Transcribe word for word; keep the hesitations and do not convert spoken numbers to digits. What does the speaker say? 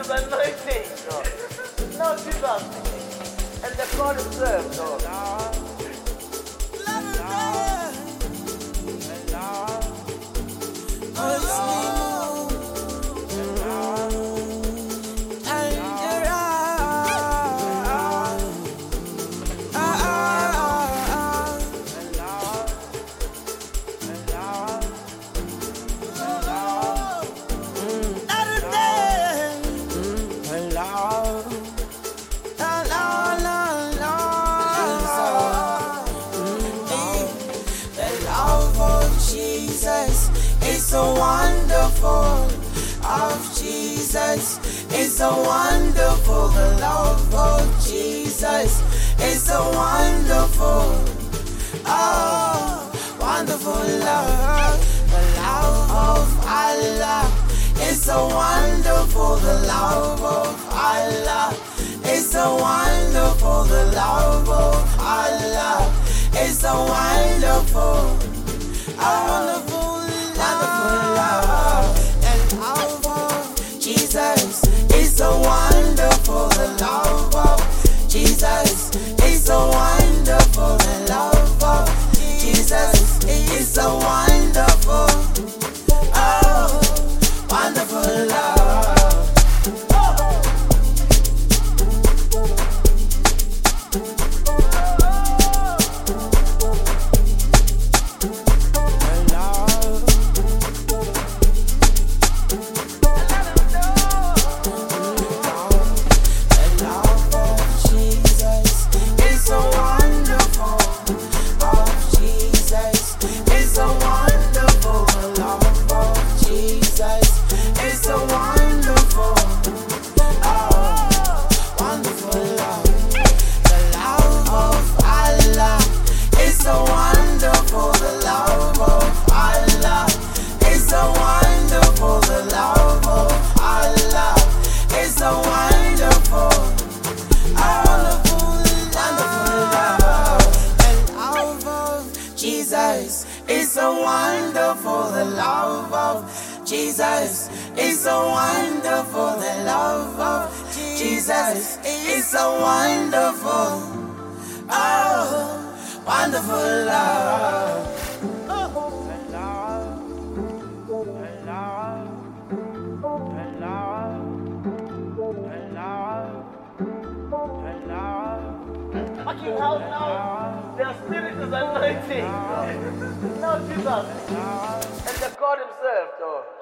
is anointing, God. No, Jesus. And the God is served, God. It's so wonderful of Jesus. It's so wonderful. The love of Jesus is so wonderful. Oh, wonderful love. The love of Allah is so wonderful. The love of Allah is so wonderful. The love of Allah is so wonderful. Oh, wonderful. Wonderful love, the love of Jesus is so wonderful. The love of Jesus is so wonderful. The love of Jesus is so wonderful. Oh, wonderful love. It's so wonderful, the love of Jesus is so wonderful, the love of Jesus is so wonderful. Oh, wonderful love. Fucking house now, their spirit is anointing. No, Jesus. And the God himself, though.